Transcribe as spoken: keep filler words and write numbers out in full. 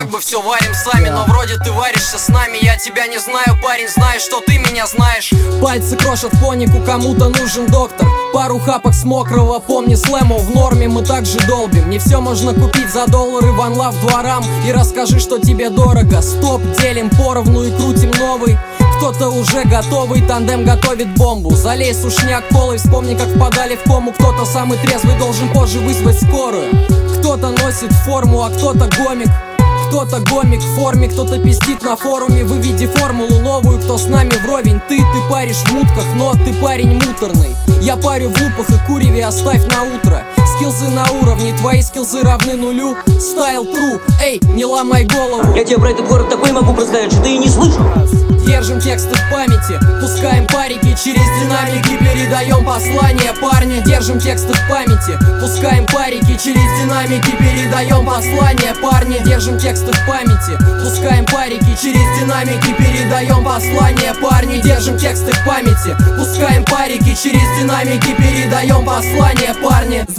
как бы все варим сами. Но вроде ты варишься с нами. Я тебя не знаю, парень, знаешь, что ты меня знаешь. Пальцы крошат фонику, кому-то нужен доктор. Пару хапок с мокрого, помни, слэму в норме мы также долбим. Не все можно купить за доллары, ван лав дворам. И расскажи, что тебе дорого. Стоп, делим поровну и крутим новый. Кто-то уже готовый, тандем готовит бомбу. Залей сушняк колой, вспомни, как впадали в кому. Кто-то самый трезвый должен позже вызвать скорую. Кто-то носит форму, а кто-то гомик. Кто-то гомик в форме, кто-то пиздит на форуме. Выведи формулу новую, кто с нами вровень. Ты, ты паришь в мутках, но ты парень муторный. Я парю в лупах и куреве оставь на утро. Скиллзы на уровне, твои скиллзы равны нулю. Стайл true, эй, не ломай голову. Я тебе про этот город такой могу представить, что ты и не слышал. Держим тексты в памяти, пускаем парики через динамики, передаем послание, парни. Держим тексты в памяти, пускаем парики через динамики, передаем послание, парни. Держим тексты в памяти, пускаем парики через динамики, передаем послание, парни. Держим тексты в памяти, пускаем парики через динамики, передаем послание, парни.